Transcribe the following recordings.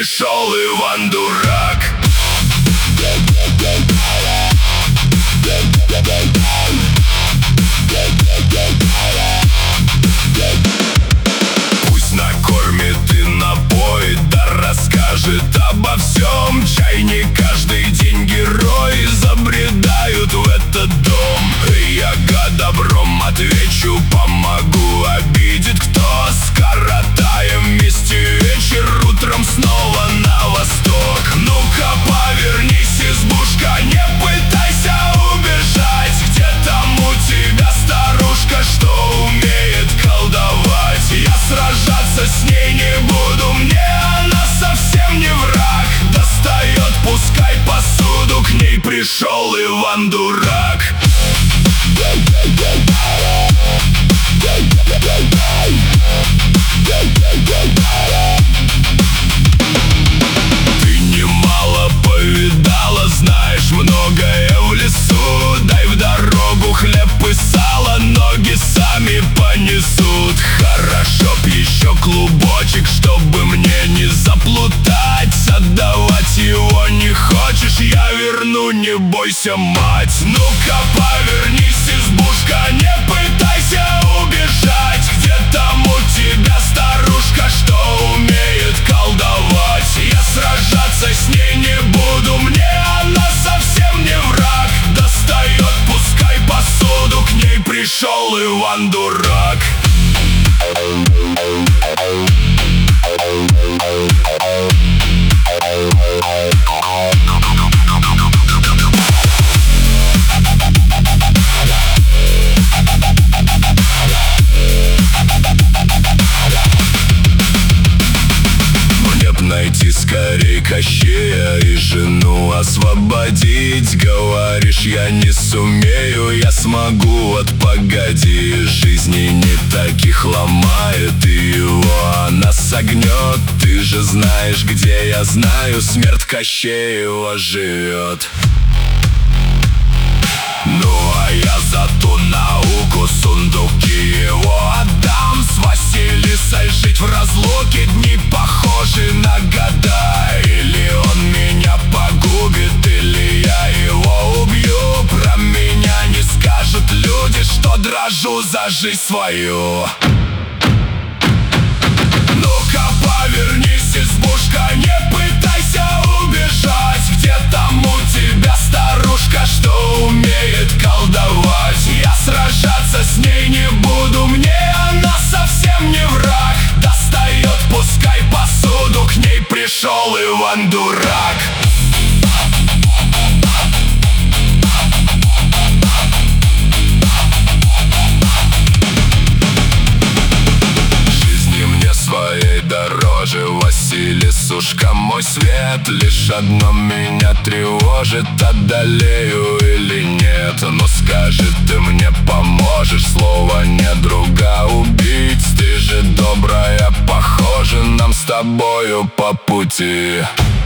пришел Иван Дурак. Пусть накормит и напоит, да расскажет обо всем. Чай не каждый день герои забредают в этот дом. Я добром отвечу, помогу, обидит кто. Скоротаем вместе вечер, утром снова на восток. Ну-ка повернись, избушка, не пытайся убежать. Где там у тебя старушка, что умеет колдовать? Я сражаться с ней не буду, мне она совсем не враг. Достает, пускай посуду, к ней пришел Иван Дурак. Ты немало повидала, знаешь многое в лесу. Дай в дорогу хлеб и сало, ноги сами понесут. Хорошо б еще клубочек, чтобы мне не заплутать. Отдавать его не хочешь, я верну, не бойся, мать. Ну-ка повернись, избушка, не пытайся убежать. Где там у тебя старушка, что умеет колдовать? Я сражаться с ней не буду, мне она совсем не враг. Достает, пускай посуду, к ней пришел Иван Дурак. Найти скорей Кощея и жену освободить. Говоришь, я не сумею, я смогу, вот погоди. Жизни не таких ломает, и его она согнет. Ты же знаешь, где я знаю, смерть Кощеева живет. Ну а я за ту науку сундуки его отдам. С Василисой жить в разлуке дни похожи на года. Или он меня погубит, или я его убью. Про меня не скажут люди, что дрожу за жизнь свою. Ну-ка повернись, избушка, не пытайся убежать. Где там у тебя старушка, что умеет колдовать? Я сражаться с ней не буду, мне она совсем не враг. Достает, пускай посуду, к ней пришел Иван Дурак. Своей дороже, Василисушка, мой свет. Лишь одно меня тревожит, одолею или нет. Но скажи, ты мне поможешь, слово не друга убить. Ты же добрая, похоже, нам с тобою по пути.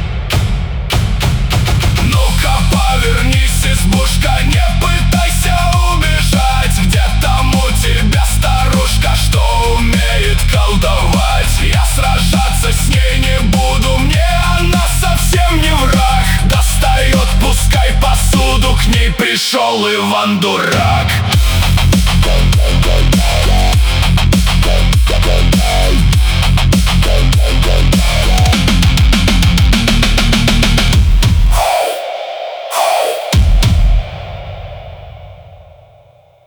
Ну-ка повернись, избушка, не пытайся убежать. Где там у тебя старушка, что умеет колдовать? Я сражаться с ней не буду, мне она совсем не враг. Достает, пускай посуду, к ней пришел Иван Дурак.